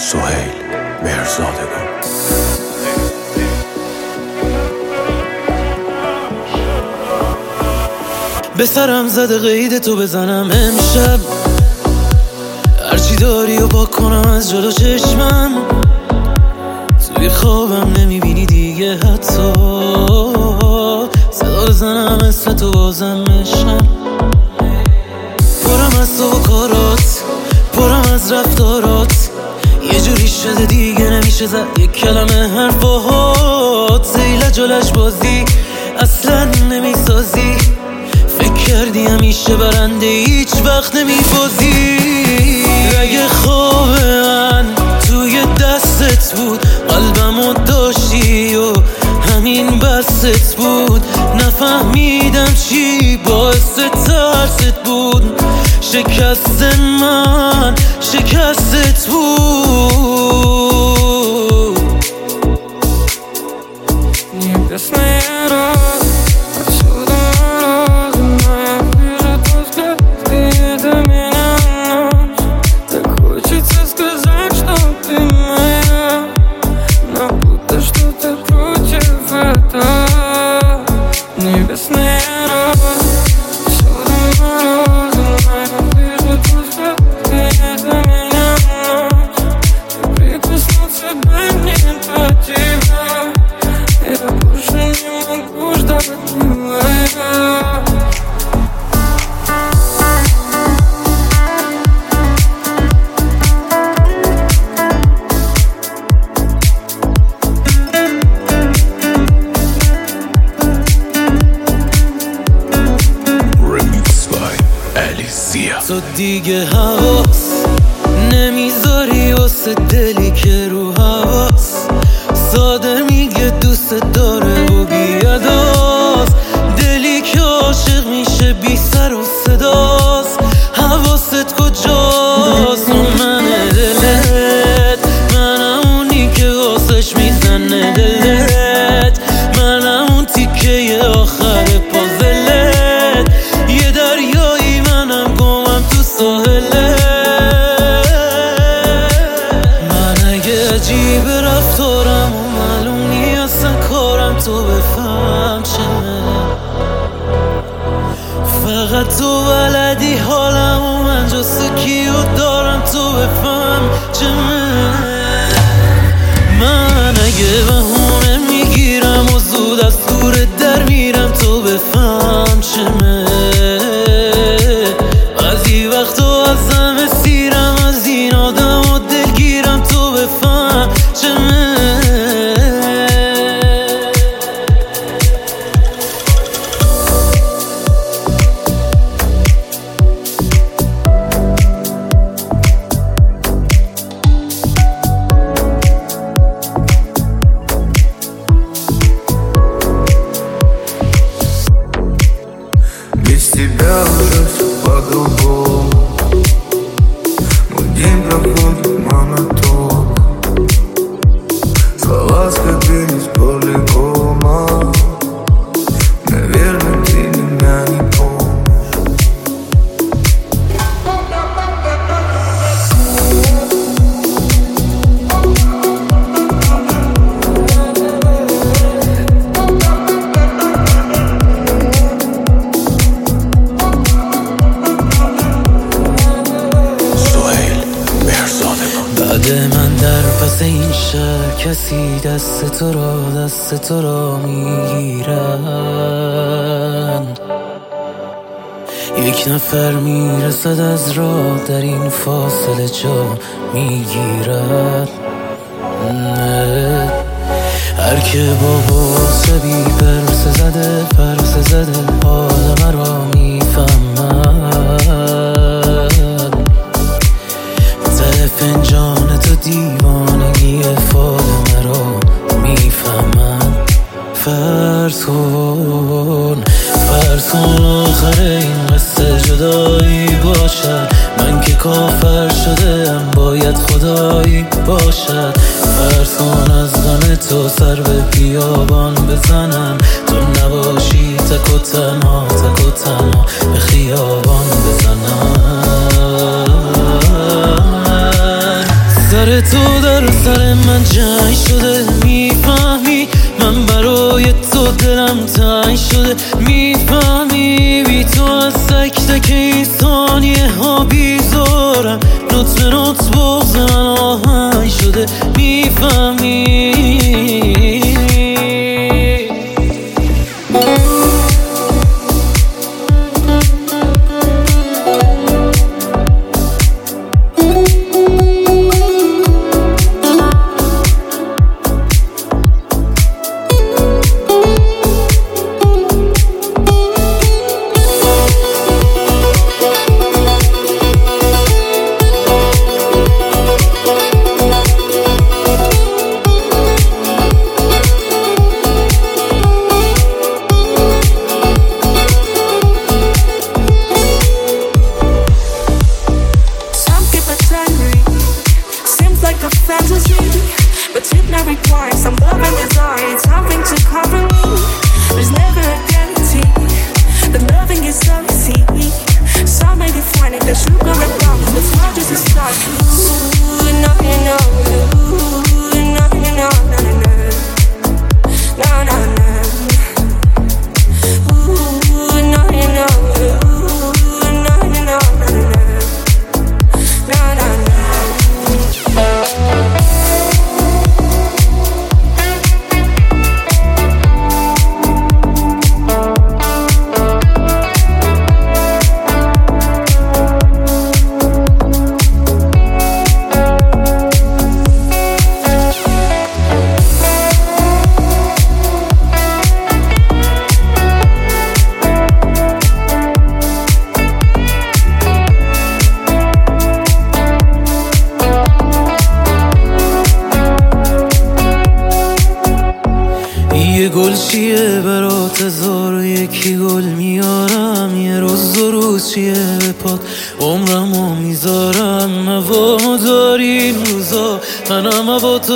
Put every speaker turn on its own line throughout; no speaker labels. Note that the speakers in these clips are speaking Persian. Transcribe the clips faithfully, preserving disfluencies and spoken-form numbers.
سهیل مهرزادگان.
به سرم زده قید تو بزنم امشب، هرچی داری و پاک کنم از جلو چشمم. توی خوابم نمیبینی دیگه حتی، صدا بزنم اسم تو بازم عشقم. پرم از تو و کارات، پرم از رفتارات، یه جوری شده دیگه نمیشه زد یک کلمه حرفات. زیل جلش بازی اصلا نمیسازی، فکر کردی همیشه برنده هیچ وقت نمیبازی. اگه خواب من توی دستت بود، قلبمو داشتی و همین بست بود. نفهمیدم چی باعث ترست بود، شکست من شکستت بود. تو دیگه حواس نمیذاری واسه دلی که رو حواس، ساده میگه دوست داره و بیاداست. دلی که عاشق میشه بی سر و صداست، حواست کجاست؟ من دلت، منم اونی که واسش میزنه دلت، منم اون تیکه آخر پازلت. یه دریایی منم گمم تو ساحله. من اگه عجیب رفتارم و معلوم نیست کارم، تو بفهم چمه. فقط تو بلدی حالم و من جست کیو دارم، تو بفهم چمه. من اگه بهونه میگیرم و زود از دور در میرم، تو بفهم چمه. بعضی وقتا ازم اسیرم، از این آدم و دلگیرم، تو بفهم چمه.
Без тебя уже все по-другому, мой день проходит монотонно. Слова скопились полигома, наверное, ты меня не помнишь.
بعد من در پس این شهر کسی دست تو را دست تو را میگیرن. یک نفر میرسد از راه، در این فاصله جا میگیرد. هر که با باسه بی پرسه زده پرسه زده حال مرا میفهمد. ته فنجان تو دیوانگی فال مرا میفهمد. فرض کن فرض کن آخر این قصه جدایی باشد، من که کافر شده ام باید خدایی باشد. فرض کن از غم تو سر به بیابان بزنم، تو نباشی تک و تنها تک و تنها به خیابان بزنم. سر مثل تو در سر من جنگ شده. میفهمی من برای تو دلم تنگ شده. میفهمی بی تو از تک تک این ثانیه ها بیزارم. نوت به نوت بغض من آهنگ شده. میفهمی
but it now requires some love and desire, something to cover me. There's never a guarantee that loving is so easy. Some may define it as sugar and rum, but it's not just a start. Ooh, no, you know, ooh, no, you know, no, no, no, no, no, no. Ooh, no, you know, ooh, no, you know, no, no, no, no, no, no.
یه گل چیه برات هزار و یکی گل میارم. یه روز دو روز چیه به پات عمرمو میذارم. هوا داری این روزا منم هوا تو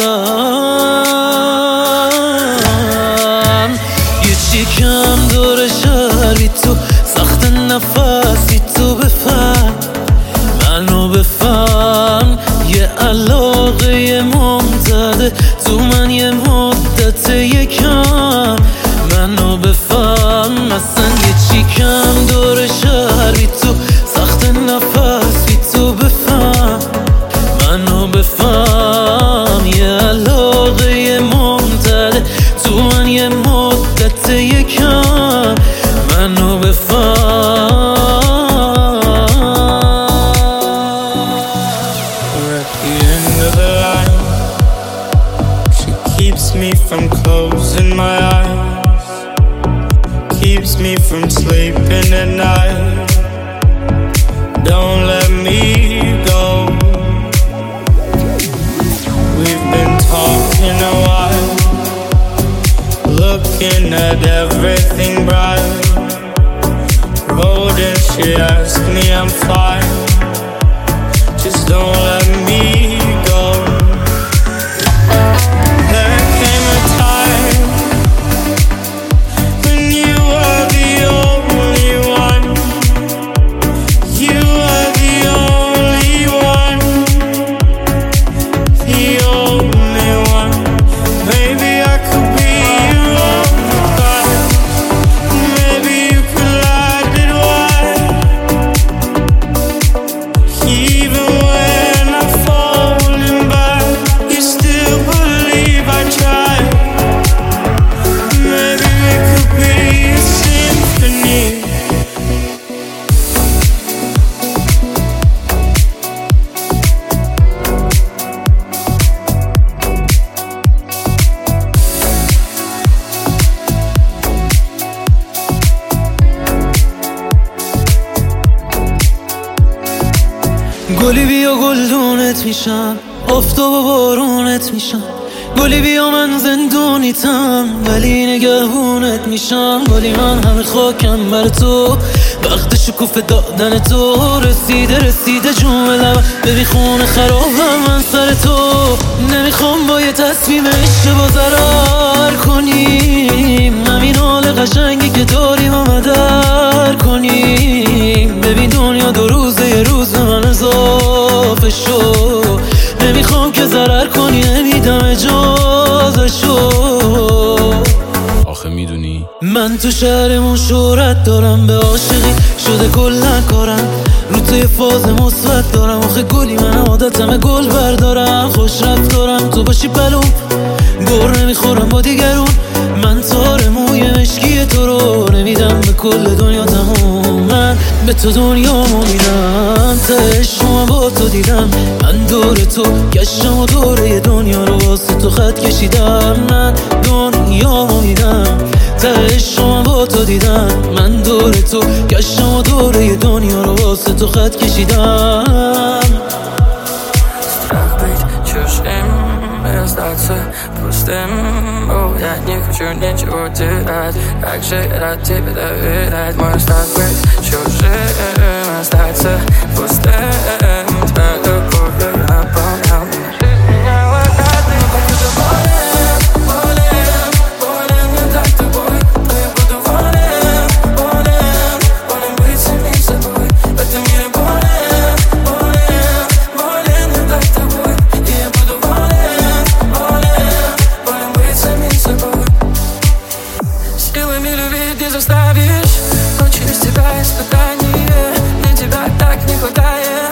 دارم. یه چی کم داره شهر بی تو سخت نفس بی تو بفهم منو بفهم. یه علاقه ممتده تو من یه مدت یکم منو بفهم. مثلا یه چی کم داره شهر بی تو سخت نفس بی تو بفهم منو بفهم. یه علاقه ممتده تو من یه مدت یکم منو بفهم.
Keeps me from closing my eyes, keeps me from sleeping at night. Don't let me go. We've been talking a while, looking at everything bright. Road and she asked me I'm fine, just don't let me go.
گلی بیا گلدونت میشم، آفتاب و بارونت میشم. گلی بیا من زندونیتم ولی نگهونت میشم. گلی من همه خاکم بر تو، وقت شکوف دادن تو رسیده رسیده جون لبم. ببین خونه خرابم من سر تو، نمیخوام با یه تصمیم اشتباه ضرر کنیم. همین حال قشنگی که داریم و مدر کنیم. ببین دنیا دو روزه یه روز به من اضافه شو. نمیخوام من تو شهرمون شهرت دارم، به عاشقی شده کلن کارم، رو توی فاز مثبت دارم. آخه گلی من عادتمه گل بردارم، خوش رفتارم تو باشی پلوم، گر نمیخورم با دیگرون. من تار موی مشکی تو رو نمیدم به کل دنیا تموم، من به تو دنیامو میدم، تهشم با تو دیدم. من دور تو گشتم و دوره دنیا رو واسه تو خط کشیدم، من دنیامو میدم، تهشم با تو دیدم. من دور تو گشتم و دوره دنیا رو واسه تو خط کشیدم.
Strach być чужим, остаться пустым. О, я не хочу ничего терять, как же рад тебе доверять. Мой страх быть чужим, остаться пустым. Твоя любовь наполнял меня. Жизнь меняла каждый день. Буду болен, болен, болен не так тобой. Но я буду болен, болен, болен быть самим собой. В этом мире болен, болен, болен не так тобой. И я буду болен, болен, болен быть самим собой. Силами любить не заставишь, но через тебя испытание. Мне тебя так не хватает.